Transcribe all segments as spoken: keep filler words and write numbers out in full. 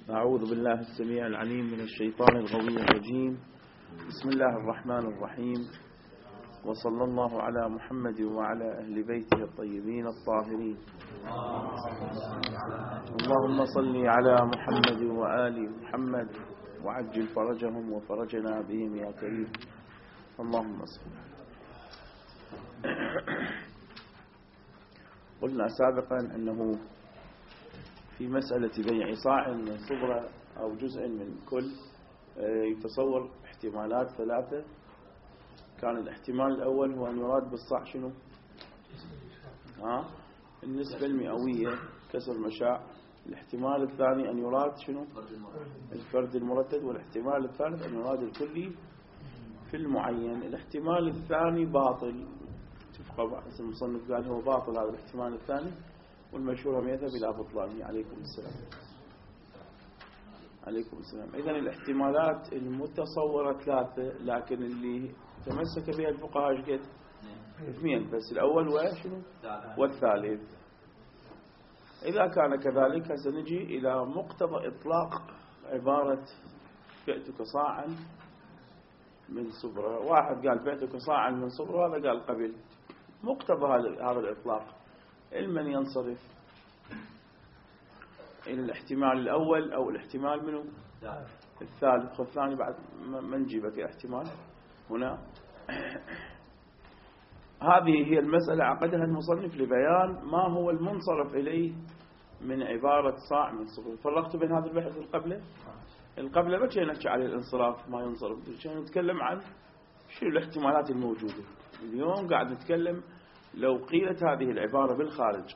أعوذ بالله السميع العليم من الشيطان الغوي الرجيم. بسم الله الرحمن الرحيم، وصلى الله على محمد وعلى أهل بيته الطيبين الطاهرين. اللهم صل على محمد وآل محمد وعجل فرجهم وفرجنا بهم يا كريم، اللهم صل. قلنا سابقا أنه في مسألة بيع صاع من صبرة أو جزء من كل يتصور احتمالات ثلاثة. كان الاحتمال الأول هو أن يراد بالصاع شنو؟ ها؟ النسبة المئوية كسر مشاع. الاحتمال الثاني أن يراد شنو؟ الفرد المردد. والاحتمال الثالث أن يراد الكلي في المعين. الاحتمال الثاني باطل، تفقى بحث المصنف قال هو باطل هذا الاحتمال الثاني، والمشهور هم يذهب إلى بطلانه. عليكم السلام. عليكم السلام. إذن الاحتمالات المتصورة ثلاثة، لكن اللي تمسك بها الفقهاء قد اثنين بس، الأول وشنو؟ والثالث. إذا كان كذلك سنجي إلى مقتضى إطلاق عبارة بعتك صاعا من صبرة. واحد قال بعتك صاعا من صبرة، وهذا قال قبل. مقتضى هذا الإطلاق المن ينصرف إلى الاحتمال الأول أو الاحتمال منه الثالث والثاني. بعد ما نجيبك الاحتمال هنا. هذه هي المسألة عقدها المصنف لبيان ما هو المنصرف إليه من عبارة صاع من صبر. فرقت بين هذا البحث القبلة القبلة ما كنا نحكي على الانصراف ما ينصرف، كنا نتكلم عن شو الاحتمالات الموجودة. اليوم قاعد نتكلم لو قيلت هذه العبارة بالخارج،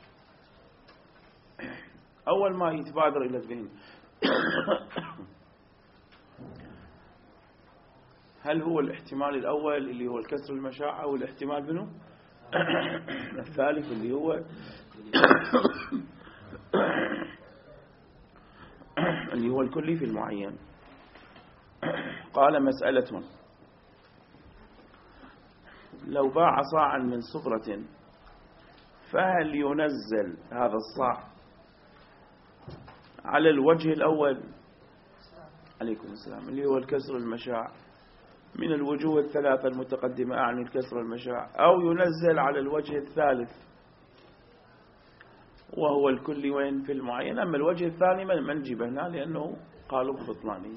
أول ما يتبادر إلى الذهن هل هو الاحتمال الأول اللي هو الكسر المشاع، أو الاحتمال منه الثالث اللي هو اللي هو الكلي في المعين. قال مسألة: لو باع صاعا من صبرة فهل ينزل هذا الصاع على الوجه الأول؟ عليكم السلام. اللي هو الكسر المشاع من الوجوه الثلاثة المتقدمة، أعني الكسر المشاع، أو ينزل على الوجه الثالث وهو الكل وين في المعين. أما الوجه الثاني ما نجيبه هنا لأنه قالوا ببطلانه.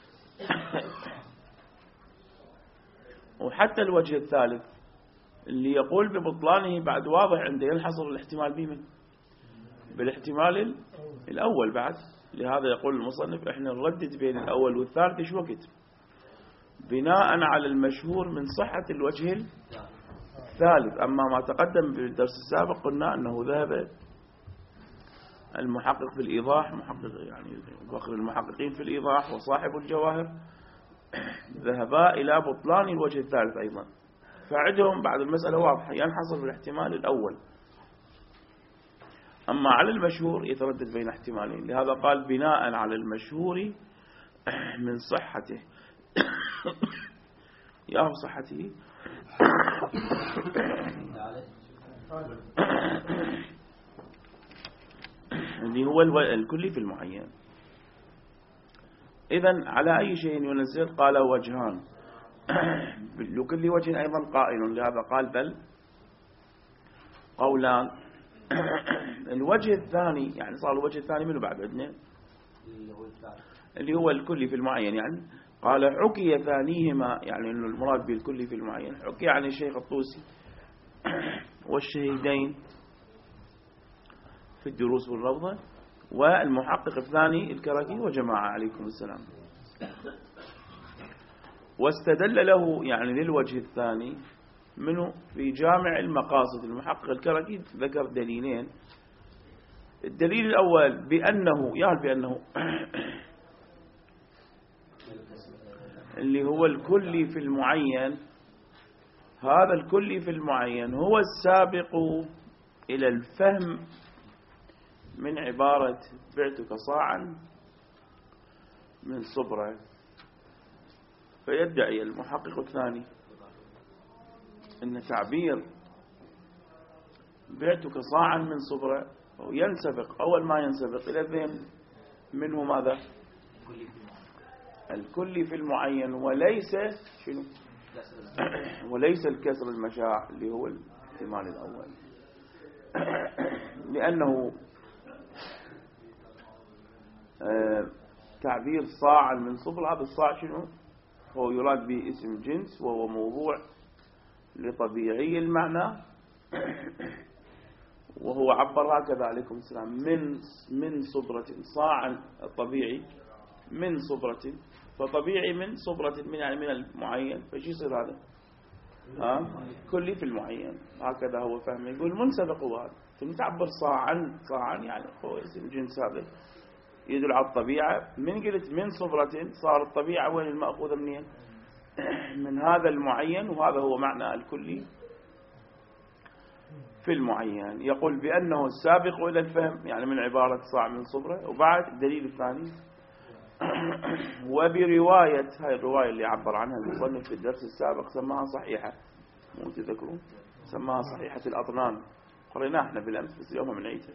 وحتى الوجه الثالث اللي يقول ببطلانه بعد واضح عنده ينحصر الاحتمال بمن؟ بالاحتمال الأول بعد. لهذا يقول المصنف احنا نردد بين الأول والثالث ايش وقت؟ بناء على المشهور من صحة الوجه الثالث. أما ما تقدم بالدرس السابق قلنا أنه ذهب المحقق في الإيضاح، محقق يعني فخر المحققين في الإيضاح وصاحب الجواهر، ذهبا إلى بطلان الوجه الثالث أيضا. فعندهم بعد المسألة واضحة ينحصر بالاحتمال الأول. أما على المشهور يتردد بين احتمالين. لهذا قال بناء على المشهور من صحته يا صحته اللي هو الكلي في المعين. إذن على أي شيء ينزل؟ قال وجهان، لكل وجه أيضا قائل. لهذا قال بل قولان. الوجه الثاني يعني صار الوجه الثاني منه بعد عندنا اللي هو الكلي في المعين. يعني قال حكي ثانيهما، يعني إنه المراد بالكلي في المعين حكي عن الشيخ الطوسي والشهيدين في الدروس والروضة، والمحقق الثاني الكراكي وجماعة. عليكم السلام. واستدل له يعني للوجه الثاني منه في جامع المقاصد. المحقق الكراكي ذكر دليلين. الدليل الأول بأنه يعني بأنه اللي هو الكلي في المعين، هذا الكلي في المعين هو السابق إلى الفهم من عبارة بعتك صاعا من صبرة. فيدعي المحقق الثاني أن تعبير بعتك صاعا من صبرة ينسبق أول ما ينسبق إلى الذهن منه ماذا؟ الكلي في المعين وليس شنو وليس الكسر المشاع اللي هو الاحتمال الأول، لأنه آه تعبير صاع من صفر، هذا الصاع شنو هو يراد به اسم جنس، وهو موضوع لطبيعي المعنى، وهو عبر هكذا عليكم السلام من من صبرة، صاعا الطبيعي من صبرة، فطبيعي من صبرة من يعني من المعين، فش يصير هذا ها كلي في المعين، هكذا هو فهم. يقول منسبق هو هذا، ثم تعبر صاعا صاعا يعني هو اسم جنس، هذا يدل على الطبيعة. من قلت من صبرة صار الطبيعة وين المأخوذة منين؟ من هذا المعين، وهذا هو معنى الكلي في المعين. يقول بأنه السابق إلى الفهم يعني من عبارة صاع من صبرة. وبعد الدليل الثاني وبرواية، هاي الرواية اللي عبر عنها المصنف في الدرس السابق سماها صحيحة، مو تذكرون سماها صحيحة الأطنان، قريناها احنا بالأمس بس اليوم بنعيدها.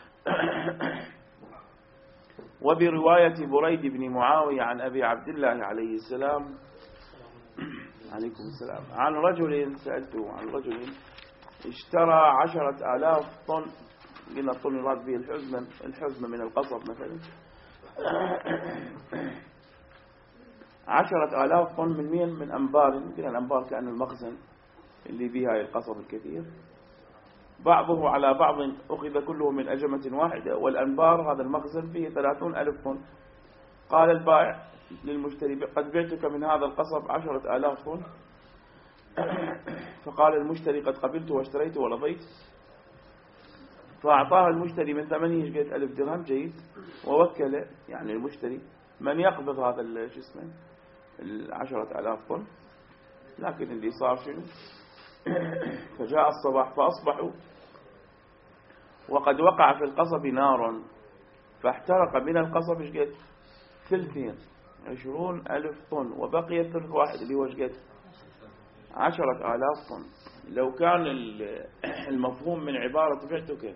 وبرواية بريد بن معاوية عن أبي عبد الله عليه السلام عليكم السلام عن رجل، سألته عن رجل اشترى عشرة آلاف طن، قلنا الطن يراد به الحزمة، الحزمة من القصب مثلا، عشرة آلاف طن من مين؟ من أنبار، قلنا الأنبار كأنه المخزن اللي بها القصب الكثير، بعضه على بعض أخذ كله من أجمة واحدة، والأنبار هذا المخزن فيه ثلاثون ألف طن. قال البائع للمشتري قد بعتك من هذا القصب عشرة آلاف طن، فقال المشتري قد قبلت واشتريت ورضيت، فأعطاه المشتري من ثمنه شقيت ألف درهم، جيد، ووكل يعني المشتري من يقبض هذا الجسم العشرة آلاف طن. لكن اللي صار شنو؟ فجاء الصباح فأصبحوا وقد وقع في القصب نار، فاحترق من القصب شقيت ثلثين عشرون ألف طن، وبقي الثلث واحد اللي هو شقيت عشرة آلاف طن. لو كان المفهوم من عبارة بعتك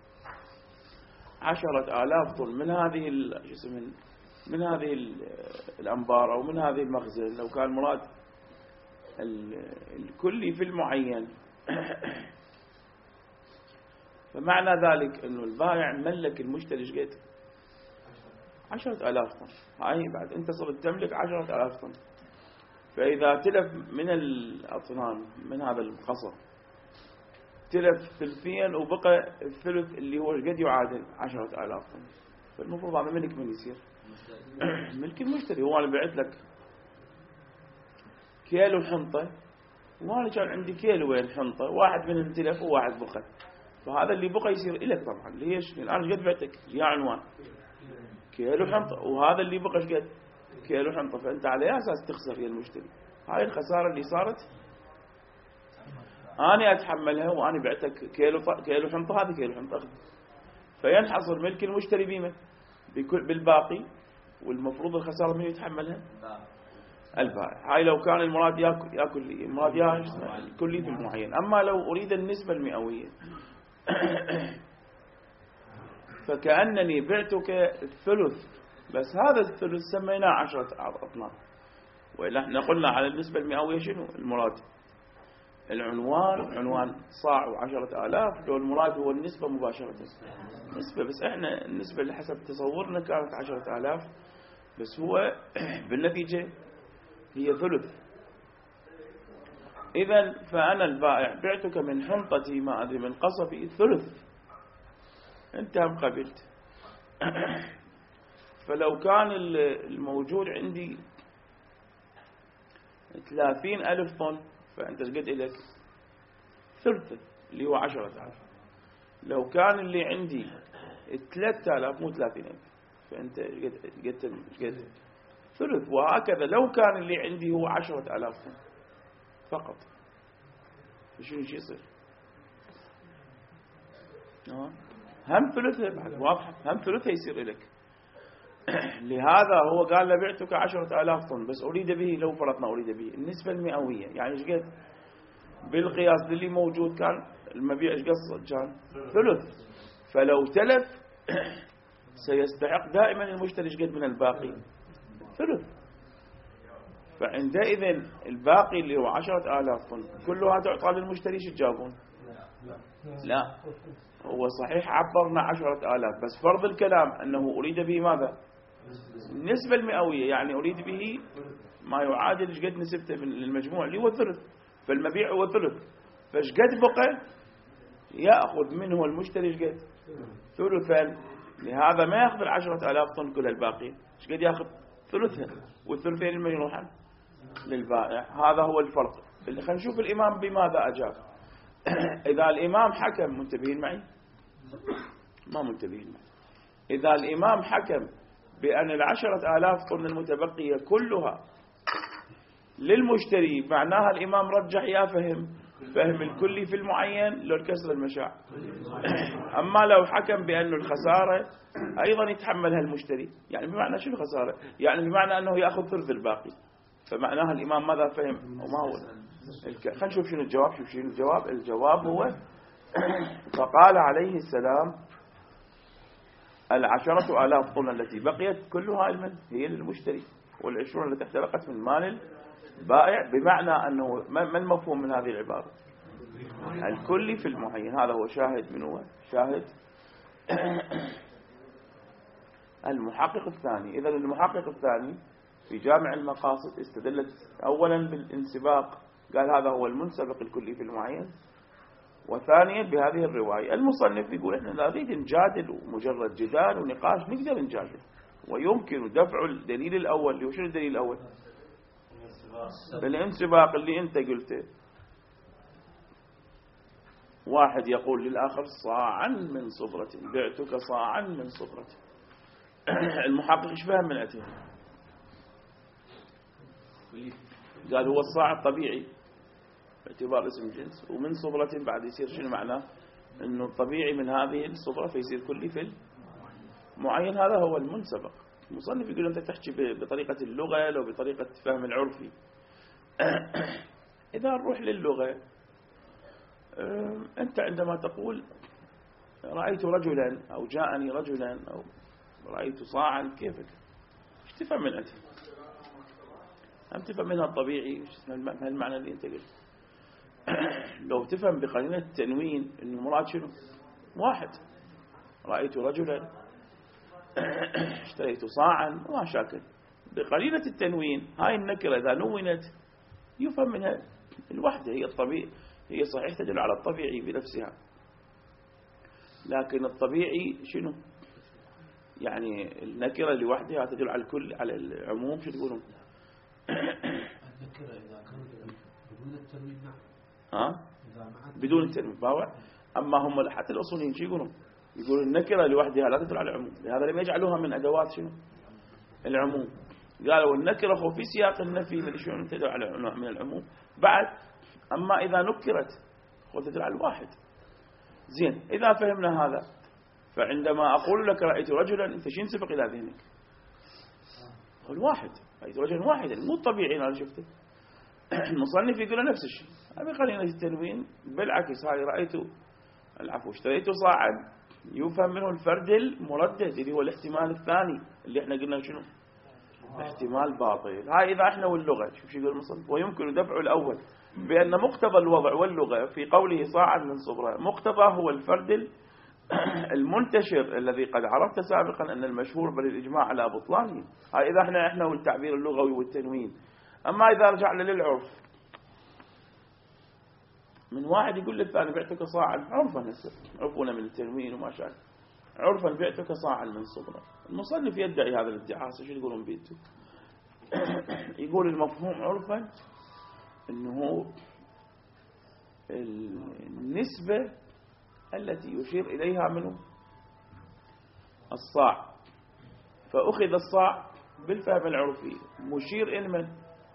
عشرة آلاف طن من هذه من, من هذه الأنبار أو من هذه المخزن، لو كان مراد الكلي في المعين، فمعنى ذلك أنه البائع ملك المشتري شقيت عشرة آلاف طن، هاي بعد أنت صرت تملك عشرة آلاف طن. فإذا تلف من الأطنان من هذا القصب تلف ثلثين وبقى الثلث اللي هو قد يعادل عشرة آلاف طن، فالمفروض هذا ملك من يصير؟ ملك المشتري. هو أنا بعت لك كيلو حنطة، وأنا كان عندي كيلوين حنطة، واحد منهم تلف وواحد بقى، فهذا اللي بقى يصير إلك طبعا. ليش؟ الآن قد بعتك يا عنوان كيلو حنطة، وهذا اللي بقى قد كيلو حنطة، فأنت على أساس تخسر يا المشتري. هاي الخسارة اللي صارت أنا أتحملها، وأنا بعتك كيلو كيلو حنطة، هذه كيلو حنطة أخذ، فينحصر ملك المشتري بما بالباقي، والمفروض الخسارة من يتحملها؟ البائع. هاي لو كان المراد ياكل ياكل المراد ياكل الكلي في المعين. أما لو أريد النسبة المئوية فكأنني بعتك الثلث، بس هذا الثلث سميناه عشرة أطنان، وإلا احنا قلنا على النسبة المئوية شنو المراد؟ العنوان عنوان صاع وعشرة آلاف، لو المراد هو النسبة مباشرة نسبة، بس احنا النسبة اللي حسب تصورنا كانت عشرة آلاف، بس هو بالنتيجة هي ثلث. إذن فأنا البائع بعتك من حنطتي ما أدري من قصبي ثلث، أنت هم قبلت. فلو كان الموجود عندي ثلاثين ألف طن، فأنت قد إليك ثلث اللي هو عشرة آلاف. لو كان اللي عندي ثلاثة آلاف مو ثلاثين ألف، فأنت قد قد ثلث. وهكذا لو كان اللي عندي هو عشرة آلاف طن فقط، شنو يصير؟ هم ثلثه بعد واضح، هم ثلثه يصير لك. لهذا هو قال لبعتك عشرة آلاف طن، بس أريد به، لو فرضنا أريد به النسبة المئوية، يعني ايش قد بالقياس للي موجود كان المبيع ايش قد كان ثلث. فلو تلف سيستحق دائما المشتري ايش قد من الباقي ثلث. فعندئذ الباقي اللي هو عشرة آلاف طن كلها تعطى للمشتري. شو تجاوبون؟ لا، هو صحيح عبرنا عشرة آلاف، بس فرض الكلام أنه أريد به ماذا؟ النسبة المئوية، يعني أريد به ما يعادل ايش قد نسبته للمجموع اللي هو ثلث. فالمبيع هو ثلث، فايش قد بقى يأخذ منه المشتري ايش قد؟ ثلثا. لهذا ما يأخذ العشرة آلاف طن كل الباقي، ايش قد يأخذ؟ ثلثها، والثلثين اللي يروحن للبائع. هذا هو الفرق. خلينا نشوف الإمام بماذا أجاب. إذا الإمام حكم، منتبهين معي؟ ما منتبهين معي. إذا الإمام حكم بأن العشرة آلاف طن المتبقية كلها للمشتري، معناها الإمام رجح يا فهم فهم الكلي في المعين لو الكسر المشاع. أما لو حكم بأن الخسارة أيضا يتحملها المشتري، يعني بمعنى شو الخسارة؟ يعني بمعنى أنه يأخذ ثلث الباقي، فمعناها الإمام ماذا فهم وما هو الك... خلينا نشوف شنو الجواب. شوف شنو الجواب. الجواب هو فقال عليه السلام العشرة آلاف طن التي بقيت كلها المن هي للمشتري، والعشرون التي احترقت من مال البائع. بمعنى أنه ما المفهوم من هذه العبارة؟ الكلي في المعين. هذا هو شاهد. من هو شاهد؟ المحقق الثاني. إذا المحقق الثاني في جامع المقاصد استدلت أولا بالانسباق، قال هذا هو المنسبق الكلي في المعين، وثانيا بهذه الرواية. المصنف يقول احنا لا نريد نجادل، ومجرد جدال ونقاش نقدر نجادل، ويمكن دفع الدليل الأول. اللي هو شنو الدليل الأول؟ الانسباق اللي انت قلته. واحد يقول للآخر صاعا من صبرة، بعتك صاعا من صبرة. المحقق ايش فهم من أتيه؟ قال هو الصاع الطبيعي باعتبار اسم جنس، ومن صبرة بعد يصير شنو معناه؟ انه الطبيعي من هذه الصبرة فيصير كلي في المعين. هذا هو المنسبق. المصنف يقول انت تحكي بطريقة اللغة لو بطريقة فهم العرفي. اذا نروح للغة، انت عندما تقول رأيت رجلا او جاءني رجلا او رأيت صاعا، كيفك ايش تفهم من أنت؟ هم تفهم منها الطبيعي هالمعنى اللي انت قلت. لو تفهم بقرينة التنوين انه مراد شنو؟ واحد رأيت رجلا اشتريت صاعا وما شاكل، بقرينة التنوين هاي النكرة إذا نونت يفهم منها الوحدة. هي الطبيعي، هي صحيح تدل على الطبيعي بنفسها، لكن الطبيعي شنو؟ يعني النكرة لوحدها تدل على الكل، على العموم. شو تقولون؟ النكرة إذا كانت بدون التنوين نعم. ها؟ بدون التنوين باوع. أما هم حتى الأصوليين شو يقولون؟ يقولون النكرة لوحدها لا تدل على العموم، لهذا لم يجعلوها من أدوات شنو؟ العموم. قالوا النكرة هو في سياق النفي من شنو تدل على نوع من العموم بعد. أما إذا نكرت هو تدل على الواحد. زين، إذا فهمنا هذا، فعندما أقول لك رأيت رجلا أنت شو ينسبق إلى ذهنك؟ هو الواحد. رأيت رجلا واحدا، مو طبيعي أنا شفته. المصنف يقول نفس الشيء. أبي خلينا التنوين بالعكس. هاي رأيت العفو اشتريت صاعا يفهم منه الفرد المردد اللي هو الاحتمال الثاني اللي احنا قلنا شنو؟ احتمال باطل. هاي إذا احنا واللغة. شوف شو يقول المصنف. ويمكن دفع الأول بأن مقتضى الوضع واللغة في قوله صاعا من صبرة، مقتضى هو الفرد المنتشر الذي قد عرفت سابقا أن المشهور بل الإجماع على بطلانه. هاي إذا احنا احنا والتعبير اللغوي والتنوين. أما إذا رجعنا للعرف، من واحد يقول للثاني بعتك صاعا، عرفا نسر عرفونا من التنوين وما شاء عرفا بعتك صاعا من صبرة. المصنف يدعي هذا الادعاء. شو يقولون بيته؟ يقول المفهوم عرفا أنه النسبة التي يشير إليها منه الصاع، فأخذ الصاع بالفهم العرفي مشير إلى من؟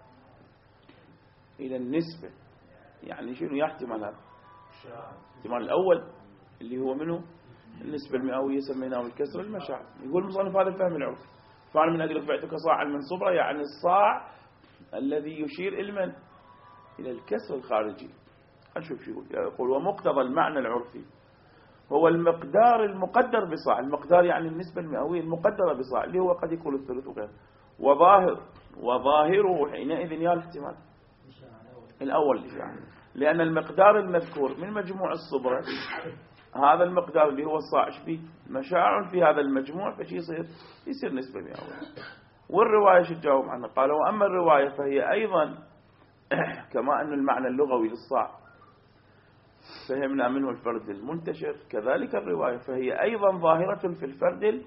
إلى النسبة. يعني شنو يحتمل هذا؟ الاحتمال الأول اللي هو منه النسبة المئوية سميناه الكسر المشاع. يقول المصنف هذا الفهم العرفي. فأنا من أجل بعتك صاعا من صبرة، يعني الصاع الذي يشير إلى من؟ إلى الكسر الخارجي. نشوف شو يقول. يقول ومقتضى المعنى العرفي هو المقدار المقدر بصاع. المقدار يعني النسبة المئوية المقدرة بصاع، اللي هو قد يكون الثلث وغيره. وظاهر وظاهره حينئذ يا الاحتمال الأول الإشاعة، لأن المقدار المذكور من مجموع الصبرة هذا المقدار اللي هو الصاع فيه مشاع في هذا المجموع، فشي يصير يصير نسبة مئوية. والرواية شو تجاوب عنها؟ قالوا وأما الرواية فهي أيضا كما أن المعنى اللغوي للصاع فهمنا منه الفرد المنتشر، كذلك الرواية فهي أيضا ظاهرة في الفرد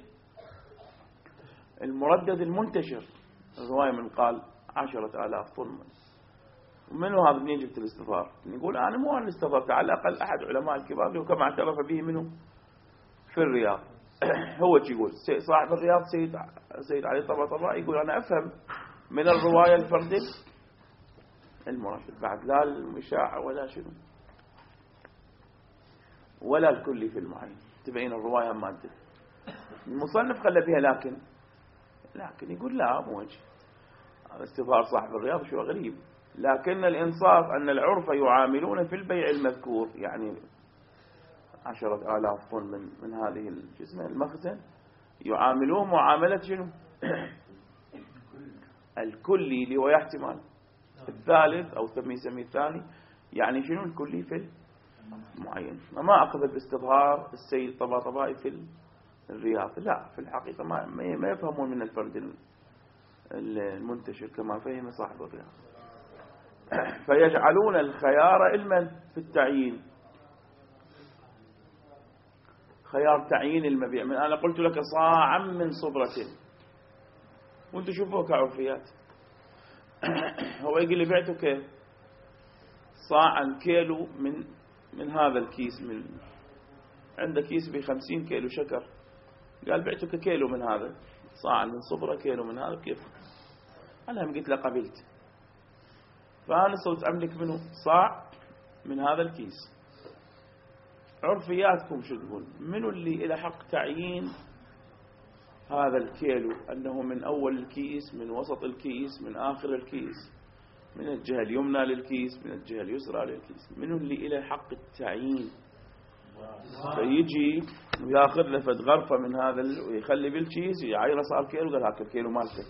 المردد المنتشر. الرواية من قال عشرة آلاف طن، ومنه هذا منين جبت الاستظهار؟ نقول أنا مو أنا الاستظهرت، على الأقل أحد علماء الكبار كما اعترف به منه في الرياض. هو يقول صاحب الرياض سيد سيد علي طباطبائي يقول أنا أفهم من الرواية الفرد المرشد، بعد لا المشاع ولا شنو ولا الكلي في المعين، تبين الرواية مادة. المصنف خلى بها لكن لكن يقول لا مو وجه هذا استظهار صاحب الرياض شو غريب، لكن الإنصاف أن العرف يعاملون في البيع المذكور يعني عشرة آلاف طن من من هذه الجسم المخزن يعاملون معاملة شنو؟ الكلي اللي هو يحتمل الثالث أو سمي الثاني، يعني شنو الكلي في المعين. ما أخذ باستظهار السيد طباطبائي في الرياض، لا في الحقيقة ما ما يفهمون من الفرد المنتشر كما فهم صاحب الرياض. فيجعلون الخيار علما في التعيين، خيار تعيين المبيع. من أنا قلت لك صاعا من صبرة وانت شوفوه كعرفيات. هو يقول لي بعتك صاعا كيلو من من هذا الكيس، من عندك كيس بخمسين كيلو شكر، قال بعتك كيلو من هذا صاعا من صبرة كيلو من هذا، كيف؟ أنا هم قلت له قبلت، فأنا صرت أملك منه صاع من هذا الكيس. عرفياتكم شو تقول؟ منو اللي إلى حق تعيين هذا الكيلو أنه من أول الكيس، من وسط الكيس، من آخر الكيس، من الجهة اليمنى للكيس، من الجهة اليسرى للكيس؟ منو اللي إلى حق التعيين؟ فيجي وياخذ له فد غرفة من هذا ويخلي بالكيس يعايره صار كيلو، قال هاك الكيلو مالتك.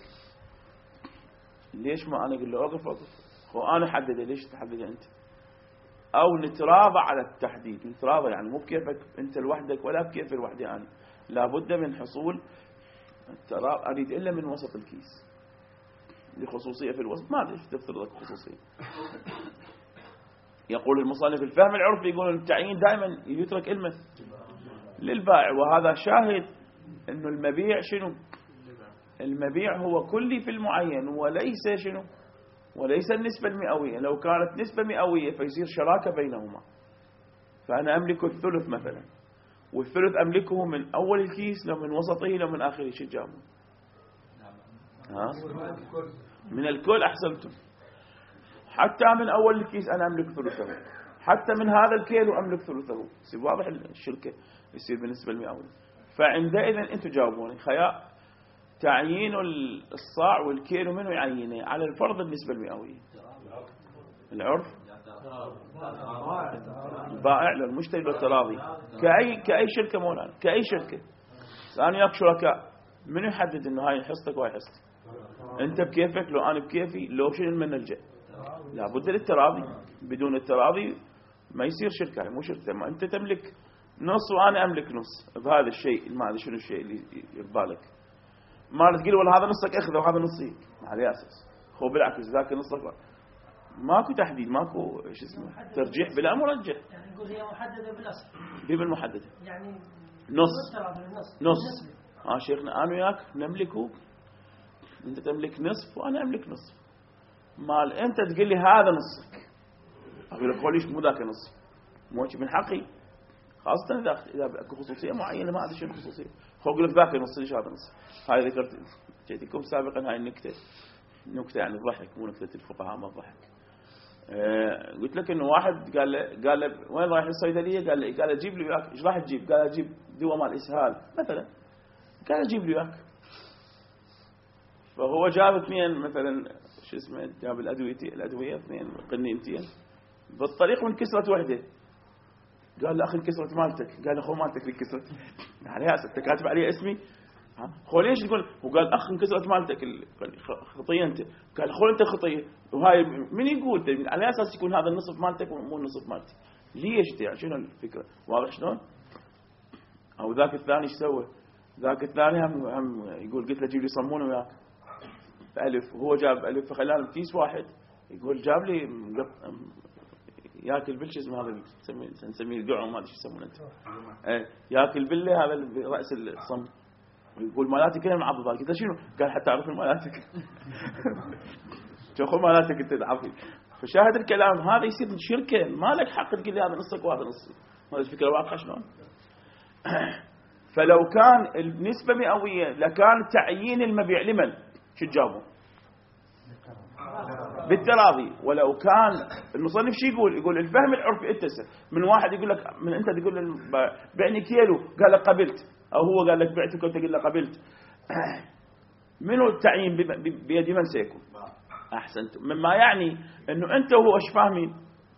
ليش ما أنا أقول له أوقف أوقف هو أنا حدده، ليش تحدده أنت؟ أو نتراضى على التحديد، نتراضى يعني مو بكيفك أنت لوحدك ولا بكيف لوحدي أنا، لابد من حصول التراضي. أريد إلا من وسط الكيس لخصوصية في الوسط، ما أدري تفترض لك خصوصية. يقول المصنف الفهم العرفي يقول التعيين دائما يترك علمه للبائع، وهذا شاهد أنه المبيع شنو؟ المبيع هو كلي في المعين وليس شنو؟ وليس النسبة المئوية. لو كانت نسبة مئوية فيصير شراكة بينهما، فأنا أملك الثلث مثلا، والثلث أملكه من أول الكيس لو من وسطه لو من آخره. شو جابوا؟ ها؟ من الكل. أحسنتم. حتى من أول الكيس أنا أملك ثلثه، حتى من هذا الكيلو أملك ثلثه. يصير واضح الشركة يصير بالنسبة المئوية. فعندئذ أنتم جاوبوني خيار تعيين الصاع والكيلو منه يعينه على الفرض النسبة المئوية. العرف البائع للمشتري بالتراضي كأي كأي شركة مولانا، كأي شركة. أنا وياك شركاء، من يحدد إنه هاي حصتك وهاي حصتي؟ أنت بكيفك لو أنا بكيفي، لو شنو من نلجأ؟ لابد للتراضي. بدون التراضي ما يصير شركة، مو شركة. ما أنت تملك نص وأنا أملك نص بهذا الشيء، ما أدري شنو الشيء اللي يبالك. ما تقول والله هذا نصك أخذه وهذا نصي على أساس هو بالعكس ذاك نصك. ماكو تحديد، ماكو ايش اسمه ترجيح بلا مرجح. يعني نقول هي محددة بالأصل. هي بالمحددة يعني نص نص نص. ها شيخنا أنا وياك نملكه، أنت تملك نصف وأنا أملك نصف. مال أنت تقول لي هذا نصك، أقول لك ليش مو ذاك نص؟ مو من حقي، خاصة إذا إذا أكو خصوصية معينة ما أدري شو الخصوصية. هو أقول لك ذاك نص ليش هذا نص؟ هاي ذكرت جيتكم سابقا هاي النكتة، نكتة يعني ضحك مو نكتة الفقهاء ما ضحك. أه قلت لك إنه واحد قال له قال له وين رايح الصيدلية؟ قال له قال له جيب لي وياك. إيش راح تجيب؟ قال له جيب دواء مال إسهال مثلا. قال له جيب لي وياك. فهو جاب اثنين مثلا شو اسمه، جاب الأدوية الأدوية اثنين قنينتين بالطريق من كسرت وحدة. قال له أخي انكسرت مالتك. قال له أخو مالتك اللي كسرت عليها، أنت كاتب عليها اسمي. خو ليش تقول وقال أخ انكسرت مالتك خطية أنت قال خو أنت خطية وهاي من يقول على أساس يكون هذا النصف مالتك مو النصف مالتي ليش يعني شنو الفكرة واضح شلون أو ذاك الثاني ايش سوى ذاك الثاني هم, هم يقول قلت له جيب لي صمون وياه ألف وهو جاب ألف فخلاه كيس واحد يقول جاب لي ياكل بالش اسمه هذا نسميه القعو ما ادري شو يسمونه انت ايه ياكل بله هذا راس الصم ويقول مالاتي كلها معضبه قلت له شنو قال حتى اعرف مالاتك شوفوا مالاتك انت العافيه فشاهد الكلام هذا يصير شركه ما لك حق تقول لي هذا نصك وهذا نص هذا الفكره واضحه شلون فلو كان النسبه مئويه لكان تعيين المبيع لمن شو تجاوبوا بالتراضي ولو كان المصنف شو يقول يقول الفهم العرفي اتسع من واحد يقول لك من انت تقول له بعني كيلو قال لك قبلت او هو قال لك بعتك وانت تقول له قبلت منو التعيين بيد من سيكون احسنت مما يعني انه انت وهو ايش فاهمين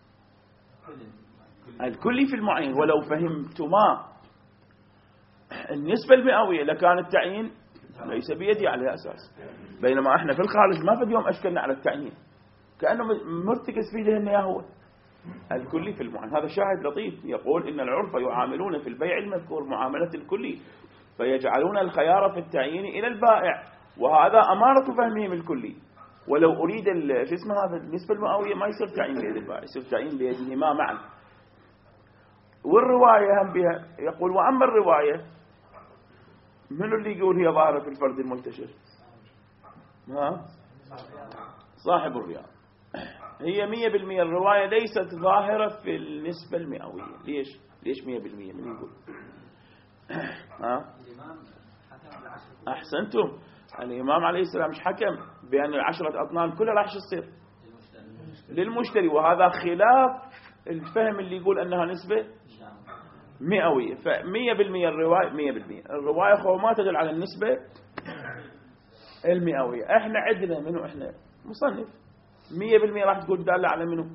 الكلي في المعين ولو فهمتما النسبة المئوية لكان التعيين ليس بيدي على أساس بينما احنا في الخارج ما في يوم أشكلنا على التعيين كأنه مرتكز في ذهننا يا هو الكلي في المعين هذا شاهد لطيف يقول إن العرف يعاملون في البيع المذكور معاملة الكلي فيجعلون الخيار في التعيين إلى البائع وهذا أمارة فهمهم الكلي ولو أريد شو اسمه هذا النسبة المئوية ما يصير تعيين بيد البائع يصير تعيين بيدهما معا والرواية هم بها يقول وأما الرواية منو اللي يقول هي ظاهرة في الفرد المنتشر ها صاحب الرياض هي مية بالمية الرواية ليست ظاهرة في النسبة المئوية ليش ليش مية بالمية من يقول ها أحسنتم الإمام عليه السلام مش حكم بأن العشرة أطنان كلها راح تصير للمشتري وهذا خلاف الفهم اللي يقول أنها نسبة مئوية فمية بالمية الرواية مية بالمية الرواية خو ما تدل على النسبة المئوية احنا عندنا منو احنا مصنف مية بالمية راح تقول دالة على منو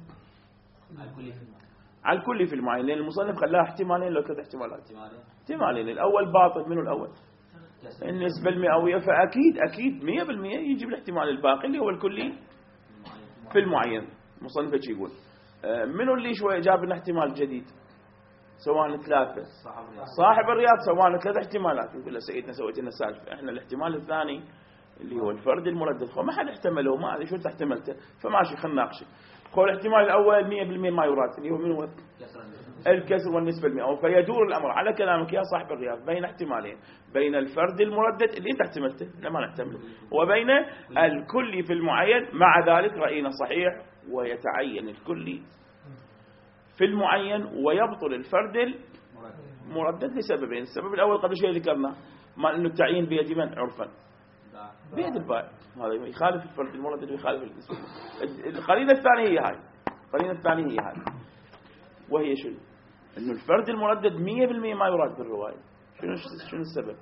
على الكل في المعين لأن المصنف خلاها احتمالين لو ثلاث احتمالات احتمالين الأول باطل منو الأول النسبة المئوية فأكيد أكيد مية بالمية يجيب الاحتمال الباقي اللي هو الكلي في المعين مصنف ايش يقول منو اللي شوية جاب لنا احتمال جديد سواء ثلاثة صاحب الرياض سواء ثلاث احتمالات يقول له سيدنا سويت لنا سالفة احنا الاحتمال الثاني اللي هو الفرد المردد خو ما حد احتمله ما ادري شو انت احتملته فماشي خلينا نناقشه خو الاحتمال الاول مية بالمية ما يراد اللي هو من هو الكسر والنسبة المئوية فيدور الامر على كلامك يا صاحب الرياض بين احتمالين بين الفرد المردد اللي انت احتملته لا ما نحتمله وبين الكلي في المعين مع ذلك رأينا صحيح ويتعين الكلي في المعين ويبطل الفرد المردد لسببين السبب الأول قبل شيء ذكرنا ما أنه التعيين بيد من عرفا بيد البائع هذا يخالف الفرد المردد ويخالف الاسم القرينة الثانية هي هاي القرينة الثانية هي هاي وهي شو أنه الفرد المردد مية بالمية ما يراد بالرواية شنو شنو السبب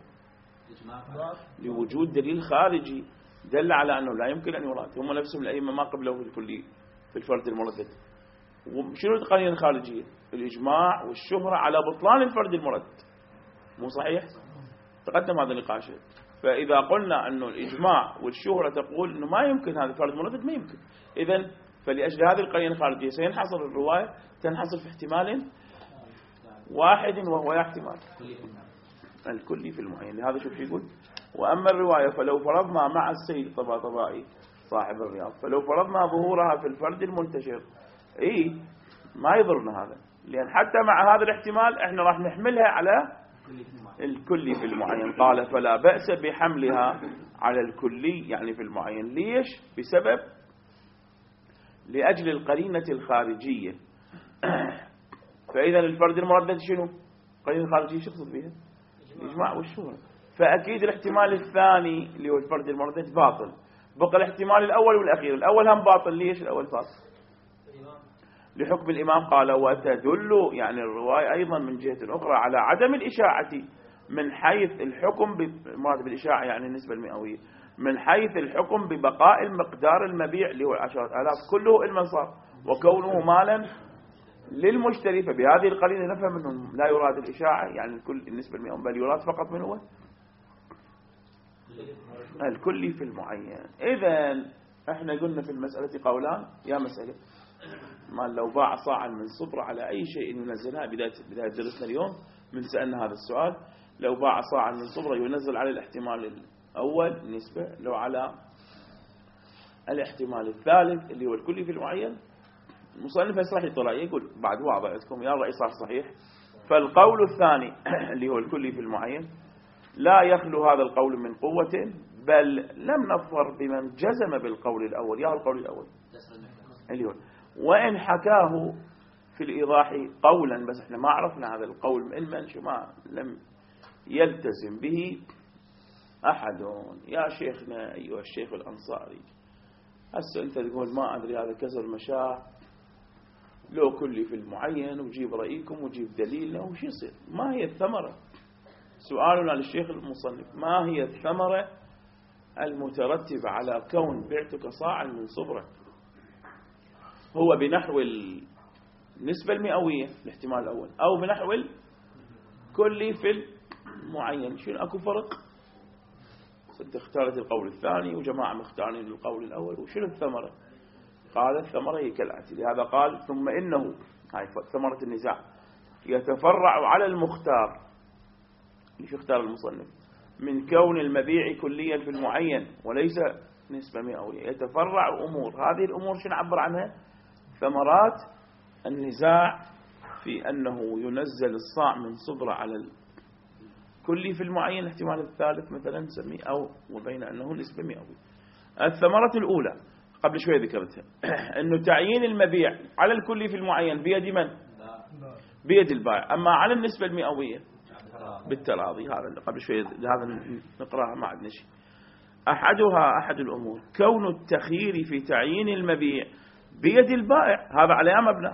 لوجود دليل خارجي دل على أنه لا يمكن أن يراد هم نفسهم الأئمة ما قبلوا في الكلي في الفرد المردد وشنو القرينة الخارجية الإجماع والشهرة على بطلان الفرد المردد مو صحيح تقدم هذا النقاش فإذا قلنا أنه الإجماع والشهرة تقول أنه ما يمكن هذا الفرد المردد ما يمكن إذن فلأجل هذه القرينة الخارجية سينحصر الرواية تنحصر في احتمال واحد وهو احتمال الكلي في المعين هذا شوف يقول وأما الرواية فلو فرضنا مع السيد طباطبائي صاحب الرياض فلو فرضنا ظهورها في الفرد المنتشر اي ما يضرنا هذا لأن حتى مع هذا الاحتمال احنا راح نحملها على الكلي في المعين قال فلا بأس بحملها على الكلي يعني في المعين ليش بسبب لأجل القرينة الخارجية فإذا الفرد المردد شنو القرينة الخارجية شو تقصد بها الإجماع والشهرة فأكيد الاحتمال الثاني اللي هو الفرد المردد باطل بقى الاحتمال الأول والأخير الأول هم باطل ليش الأول باطل لحكم الإمام قال وتدل يعني الرواية أيضا من جهة أخرى على عدم الإشاعة من حيث الحكم بمراد بالإشاعة يعني النسبة المئوية من حيث الحكم ببقاء المقدار المبيع اللي هو عشرة آلاف كله المنصار وكونه مالا للمشتري فبهذه القرينة نفهم أنه لا يراد الإشاعة يعني الكل النسبة المئوية بل يراد فقط من هو الكلي في المعين. إذن احنا قلنا في المسألة قولان يا مسألة ما لو باع صاعا من صبرة على أي شيء ينزلها. بداية بداية درسنا اليوم من سألنا هذا السؤال، لو باع صاعا من صبرة ينزل على الاحتمال الأول نسبة، لو على الاحتمال الثالث اللي هو الكلي في المعين. المصنف يشرح لي يقول بعد واضح عندكم يا الرئيس صحيح. فالقول الثاني اللي هو الكلي في المعين لا يخلو هذا القول من قوة، بل لم نظفر بمن جزم بالقول الأول. يا القول الأول اللي هو وإن حكاه في الإيضاح قولا، بس احنا ما عرفنا هذا القول من من شو ما لم يلتزم به أحد. يا شيخنا أيها الشيخ الأنصاري هسه أنت تقول ما أدري هذا كسر مشاع لو كلي في المعين وجيب رأيكم وجيب دليلنا وش يصير. ما هي الثمرة؟ سؤالنا للشيخ المصنف ما هي الثمرة المترتبة على كون بعتك صاعا من صبرة؟ هو بنحو النسبة المئوية الاحتمال الأول، أو بنحو الكلي في المعين. شنو أكو فرق؟ انت اختارت القول الثاني وجماعة مختارين القول الأول، وشنو الثمرة؟ قال الثمرة هي كالآتي. لهذا قال ثم إنه هاي ثمرة النزاع يتفرع على المختار. ليش اختار المصنف؟ من كون المبيع كليا في المعين وليس نسبة مئوية. يتفرع أمور، هذه الأمور شنو نعبر عنها؟ ثمرات النزاع في أنه ينزل الصاع من صبرة على الكلي في المعين الاحتمال الثالث مثلا نسميه، أو وبين أنه نسبة مئوية. الثمرة الأولى قبل شوية ذكرتها أنه تعيين المبيع على الكلي في المعين بيد من؟ بيد البائع. أما على النسبة المئوية بالتراضي. هذا اللي قبل شوية هذا نقراها ما عندنا شيء. أحدها أحد الأمور كون التخيير في تعيين المبيع بيد البائع. هذا على مبنى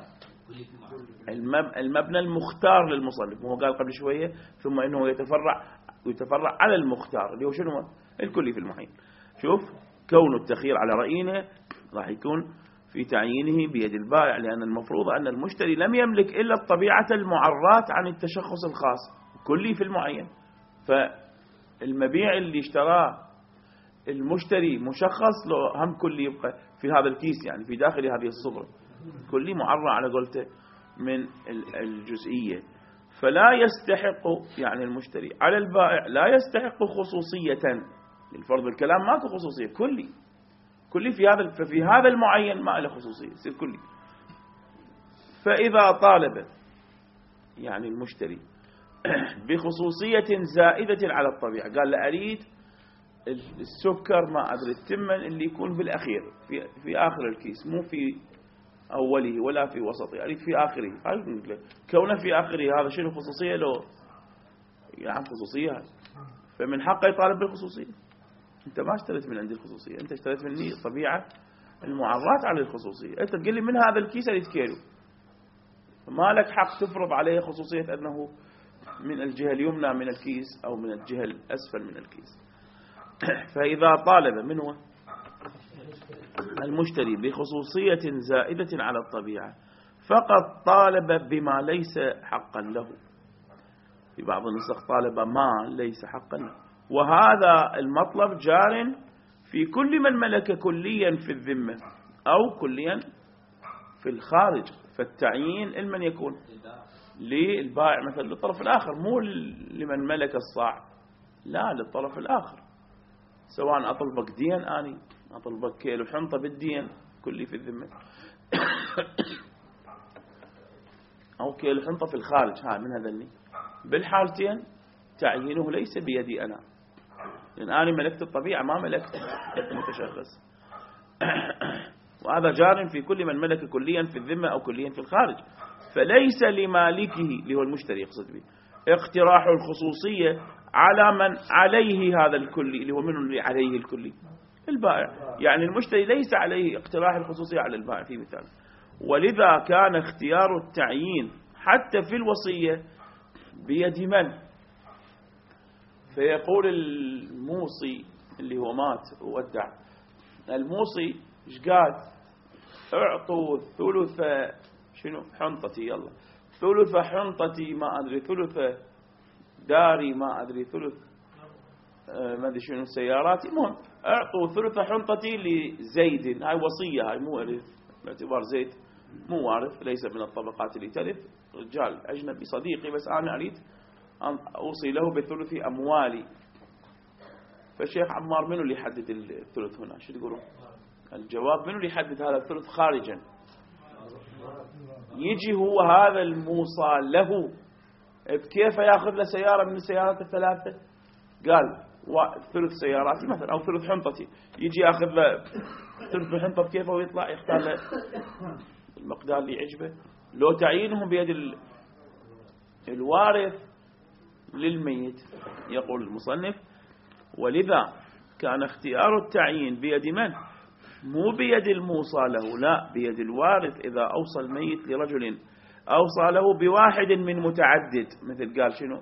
المبنى المختار للمصنف. وهو قال قبل شوية ثم إنه يتفرع يتفرع على المختار اللي هو شنو؟ الكلي في المعين. شوف كون التخيير على رأينا راح يكون في تعيينه بيد البائع، لأن المفروض أن المشتري لم يملك إلا الطبيعة المعرات عن التشخص الخاص كلي في المعين. فالمبيع اللي اشتراه المشتري مشخص له هم كلي يبقى في هذا الكيس، يعني في داخل هذه الصبرة كلي معرى على قولته من الجزئية. فلا يستحق يعني المشتري على البائع لا يستحق خصوصية. الفرض الكلام ماكو خصوصية، كلي كلي في هذا ففي هذا المعين ما له خصوصية يصير كلي. فإذا طالب يعني المشتري بخصوصية زائدة على الطبيعة، قال له أريد السكر ما أدري التمن اللي يكون بالأخير في في آخر الكيس، مو في أوله ولا في وسطه، أريد في آخره. كونه في آخره هذا شنو خصوصية له؟ يعني خصوصية. فمن حقه يطالب بالخصوصية. أنت ما اشتريت من عندي الخصوصية، أنت اشتريت مني طبيعة المعرات على الخصوصية. أنت تقول لي من هذا الكيس أريد كيلو، ما لك حق تفرض عليه خصوصية أنه من الجهة اليمنى من الكيس أو من الجهة الأسفل من الكيس. فإذا طالب منه المشتري بخصوصية زائدة على الطبيعة فقد طالب بما ليس حقا له. في بعض النسخ طالب ما ليس حقا له. وهذا المطلب جار في كل من ملك كليا في الذمة أو كليا في الخارج. فالتعيين لمن يكون؟ للبائع مثلا للطرف الآخر، مو لمن ملك الصاع، لا للطرف الآخر. سواء أطلبك دين آني أطلبك كيلو حنطة بالدين كلي في الذمة أو كيلو حنطة في الخارج، ها من هذني. بالحالتين تعيينه ليس بيدي أنا، لأن أنا ملكت الطبيعة ما ملكت المتشخص. وهذا جار في كل من ملك كليا في الذمة أو كليا في الخارج. فليس لمالكه اللي هو المشتري يقصد به اقتراح الخصوصية على من عليه هذا الكلي اللي هو من اللي عليه الكلي؟ البائع. يعني المشتري ليس عليه اقتراح الخصوصية على البائع في مثال. ولذا كان اختيار التعيين حتى في الوصية بيد من؟ فيقول الموصي اللي هو مات وودع، الموصي ايش قال؟ اعطوا ثلث شنو حنطتي، يلا ثلث حنطتي ما أدري، ثلث داري ما أدري، ثلث ما ادري شنو سياراتي، المهم اعطوا ثلث حنطتي لزيد، هاي وصيه، هاي مو ارث باعتبار زيد مو وارث، ليس من الطبقات اللي ترث، رجال اجنبي صديقي، بس انا اريد ان اوصي له بثلث اموالي. فالشيخ عمار منو اللي يحدد الثلث هنا؟ شو تقولون؟ الجواب منو اللي يحدد هذا الثلث خارجا؟ يجي هو هذا الموصى له بكيف ياخذ له سيارة من السيارات الثلاثة؟ قال ثلث سياراتي مثلا أو ثلث حنطتي، يجي ياخذ له ثلث حنطة بكيفه ويطلع يختار له المقدار اللي يعجبه. لو تعيينهم بيد ال... الوارث للميت. يقول المصنف: ولذا كان اختيار التعيين بيد من؟ مو بيد الموصى له، لا، بيد الوارث. إذا أوصى الميت لرجل أوصى له بواحد من متعدد، مثل قال شنو؟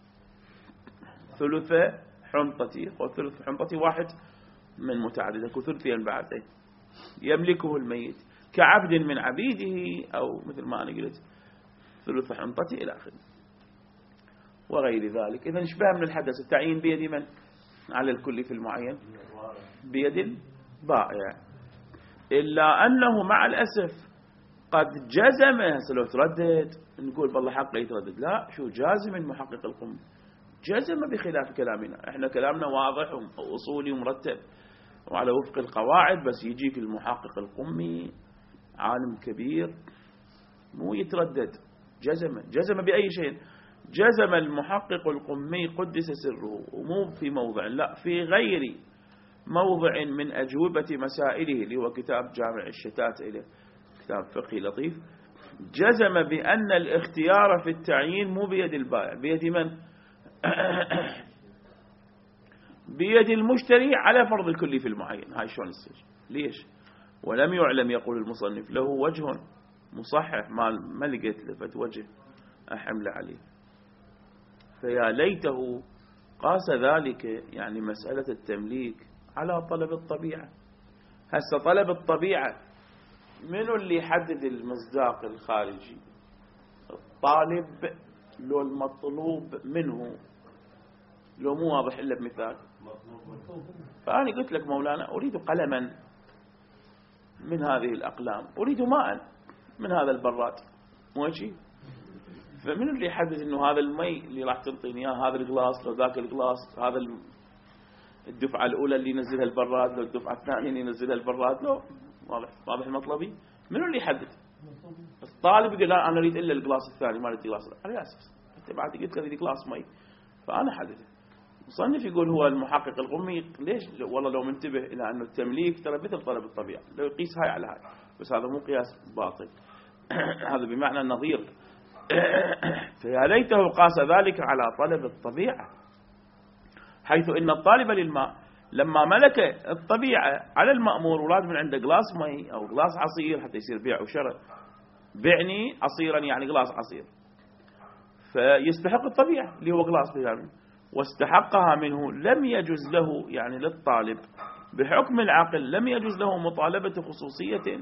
ثلث حنطتي، وثلث حنطتي واحد من متعدد، اكو ثلثين بعد يملكه الميت كعبد من عبيده، أو مثل ما أنا قلت ثلث حنطتي إلى آخره وغير ذلك. إذا شبه من الحدث. التعيين بيد من؟ على الكل في المعين بيد البائع، إلا أنه مع الأسف قد جزم. هسه لو تردد نقول بالله حقه يتردد، لا، شو جازم المحقق القمي؟ جزم بخلاف كلامنا، احنا كلامنا واضح وأصولي ومرتب وعلى وفق القواعد، بس يجيك المحقق القمي عالم كبير مو يتردد، جزم جزم بأي شيء. جزم المحقق القمي قدس سره، ومو في موضع، لا، في غير موضع من أجوبة مسائله، اللي هو كتاب جامع الشتات إليه، كتاب فقهي لطيف. جزم بأن الاختيار في التعيين مو بيد البائع، بيد من؟ بيد المشتري على فرض الكلي في المعين. هاي شلون يصير؟ ليش؟ ولم يعلم، يقول المصنف، له وجه مصحح، ما ما لقيت لفت وجه أحمل عليه. فيا ليته قاس ذلك، يعني مسألة التمليك، على طلب الطبيعة. هسه طلب الطبيعة منو اللي يحدد المصداق الخارجي؟ الطالب لو المطلوب منه؟ لو مو واضح إلا بمثال. فأنا قلت لك مولانا أريد قلما من هذه الأقلام، أريد ماء من هذا البراد، مو شيء. فمن اللي يحدد إنه هذا المي اللي راح تنطيني إياه هذا الجلاس، لو ذاك الجلاس، هذا الدفعة الأولى اللي ينزلها البراد، لو الدفعة الثانية اللي ينزلها البراد، لو واضح واضح المطلبي. منو اللي يحدد؟ الطالب يقول لا، أنا أريد إلا الجلاس الثاني، ما أريد الجلاس. على أساس أنت بعد قلت لي جلاس مي، فأنا حدده. مصنف يقول هو المحقق القمي، ليش؟ والله لو منتبه إلى أنه التمليك ترى مثل طلب الطبيعة، لو يقيس هاي على هاي، بس هذا مو قياس باطل. هذا بمعنى النظير. فيا ليته قاس ذلك على طلب الطبيعة، حيث إن الطالب للماء لما ملك الطبيعة على المأمور وراد من عنده جلاس مي أو جلاس عصير حتى يصير بيع وشراء، بعني عصيرا يعني جلاس عصير، فيستحق الطبيعة اللي هو جلاس بيعني، واستحقها منه، لم يجوز له يعني للطالب بحكم العقل، لم يجوز له مطالبة خصوصية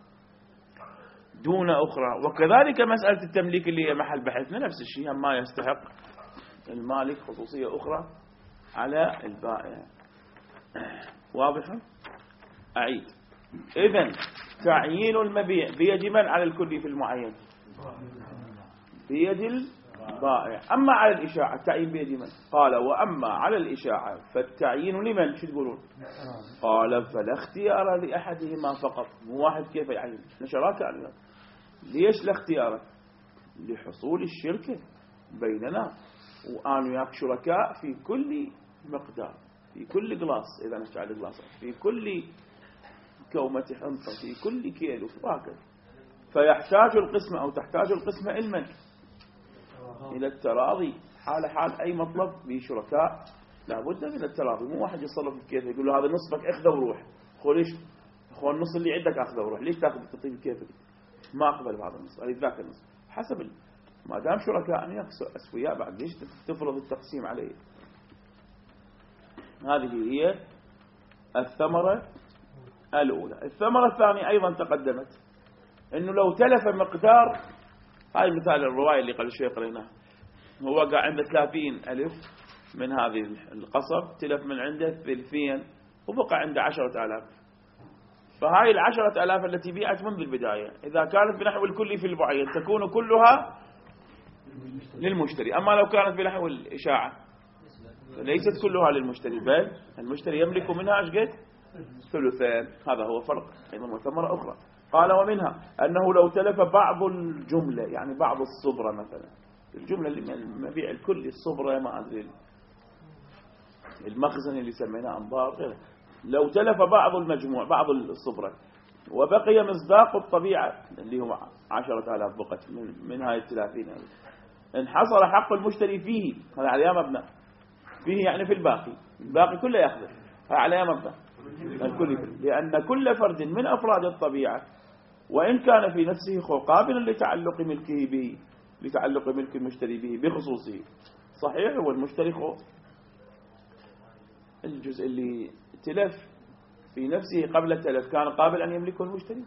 دون أخرى. وكذلك مسألة التمليك اللي هي محل بحثنا نفس الشيء، ما يستحق المالك خصوصية أخرى على البائع. واضح؟ أعيد. إذن تعيين المبيع بيد من على الكل في المعين؟ بيد البائع. أما على الإشاعة التعيين بيد من؟ قال: وأما على الإشاعة فالتعيين لمن؟ شو تقولون؟ قال: فلا اختيار لأحدهما فقط. مو واحد كيف يعين، نشرات يعني. ليش لا اختيار؟ لحصول الشركة بيننا، وأنا وياك شركاء في كل مقدار، في كل جلاس، إذا نشعل جلاس، في كل كومة حنطة، في كل كيلو، وهكذا. فيحتاج القسمة أو تحتاج القسمة علما إلى التراضي، حال حال أي مطلب بشركاء لابد من التراضي. مو واحد يصرف كيف يقول له هذا نصفك أخذه وروح، خو ليش أخو النص اللي عندك أخذه وروح، ليش تأخذ تطيب كيفك؟ ما أقبل بهذا النص، أريد ذاك النص. حسب ال... ما دام شركاء أن أسوياء، بعد ليش تفرض التقسيم عليه؟ هذه هي الثمرة الأولى. الثمرة الثانية أيضا تقدمت، إنه لو تلف مقدار، هاي مثال الرواية اللي قبل شوي قريناها، هو قاعد عنده ثلاثين ألف من هذه القصب تلف من عنده ثلثين وبقى عنده عشرة آلاف، فهاي العشرة آلاف التي بيعت منذ البداية إذا كانت بنحو الكلي في المعين تكون كلها للمشتري. أما لو كانت بنحو الإشاعة ليست كلها للمشتري، بل المشتري يملك منها أشقد ثلثين. هذا هو فرق أيضا وثمرة أخرى. قال ومنها أنه لو تلف بعض الجملة، يعني بعض الصبرة مثلا، الجملة اللي المبيع الكلي الصبرة ما أدري المخزن اللي سميناه أنبار غيره، لو تلف بعض المجموع بعض الصبرة وبقي مصداق الطبيعة اللي هو عشرة آلاف بقت من, من هاي الثلاثين، انحصر حق المشتري فيه. هذا على مبنى فيه يعني في الباقي، الباقي كله يأخذه، هذا على مبنى الكل فيه، لأن كل فرد من أفراد الطبيعة وإن كان في نفسه قابل لتعلق ملكه به، لتعلق ملك المشتري به بخصوصه، صحيح هو المشتري خو الجزء اللي تلف في نفسه قبل التلف كان قابل أن يملكه المشتري،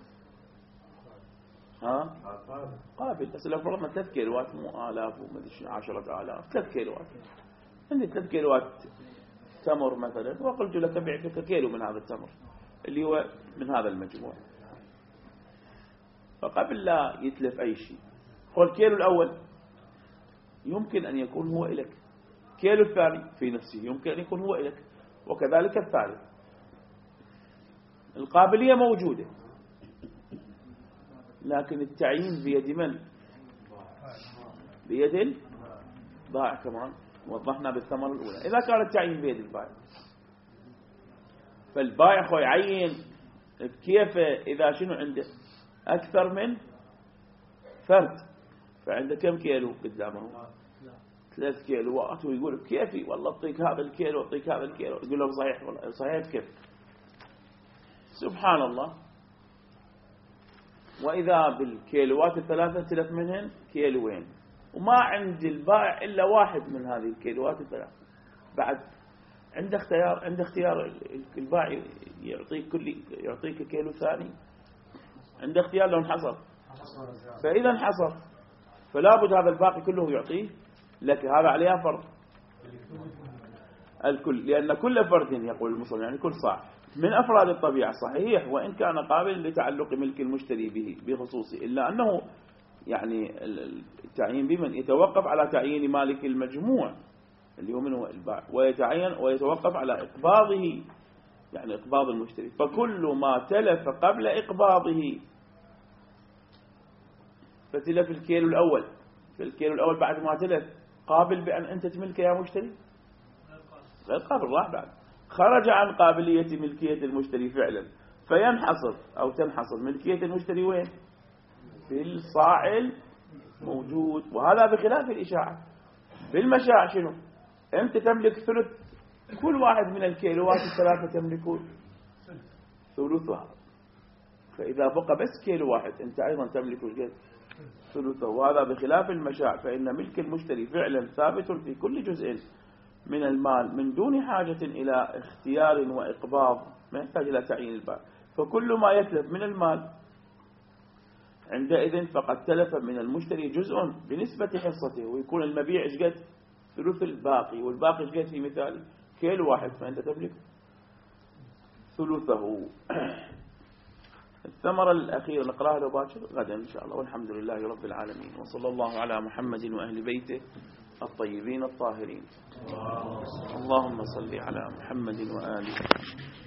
ها قابل. بس لو فرضنا ثلاث كيلوات مو آلاف ومدري عشرة آلاف، ثلاث كيلوات، عندي ثلاث كيلوات تمر مثلا وقلت لك بيع لك كيلو من هذا التمر اللي هو من هذا المجموع، فقبل لا يتلف أي شيء هو الكيلو الأول يمكن أن يكون هو إلك، كيلو الثاني في نفسه يمكن أن يكون هو إلك، وكذلك الثالث. القابلية موجودة لكن التعيين بيد من؟ بيد البائع كمان، وضحنا بالثمرة الأولى. إذا كان التعيين بيد البائع فالبائع هو يعين كيف إذا شنو عنده أكثر من فرد، فعنده كم كيلو قدامه؟ ثلاث كيلوات، ويقول كيفي والله أعطيك هذا الكيلو أعطيك هذا الكيلو، يقول له صحيح والله صحيح كيف. سبحان الله. وإذا بالكيلوات الثلاثة تلف منهن كيلوين وما عند البائع إلا واحد من هذه الكيلوات الثلاثة، بعد عنده اختيار، عنده اختيار البائع يعطيك كل يعطيك كيلو ثاني، عنده اختيار لو انحصر، فإذا انحصر فلا بد هذا الباقي كله يعطيه لك. هذا عليها فرض الكل، لأن كل فرد يقول المصنف يعني كل صاع من أفراد الطبيعة صحيح وإن كان قابل لتعلق ملك المشتري به بخصوصه، إلا أنه يعني التعيين بمن يتوقف على تعيين مالك المجموع اللي هو منه البائع، ويتعين ويتوقف على إقباضه يعني إقباض المشتري. فكل ما تلف قبل إقباضه فتلف الكيلو الأول، فالكيلو الأول بعد ما تلف قابل بأن أنت تملك يا مشتري؟ غير قابل، راح بعد خرج عن قابلية ملكية المشتري فعلا، فينحصر أو تنحصر ملكية المشتري وين؟ في الصاع موجود. وهذا بخلاف الإشاعة. بالمشاع شنو؟ أنت تملك ثلث، كل واحد من الكيلوات الثلاثة تملك ثلثها، فإذا بقى بس كيلو واحد أنت أيضا تملك ثلثه. وهذا بخلاف المشاع، فإن ملك المشتري فعلا ثابت في كل جزء من المال من دون حاجة إلى اختيار وإقباض، ما يحتاج إلى تعيين البائع. فكل ما يتلف من المال عندئذ فقد تلف من المشتري جزء بنسبة حصته، ويكون المبيع إيش قد؟ ثلث الباقي، والباقي إيش قد في مثال كيلو واحد، فأنت تملك ثلثه. الثمرة الأخيرة نقرأها لو باكر غدا إن شاء الله، والحمد لله رب العالمين، وصلى الله على محمد وأهل بيته الطيبين الطاهرين. اللهم صل على محمد وآله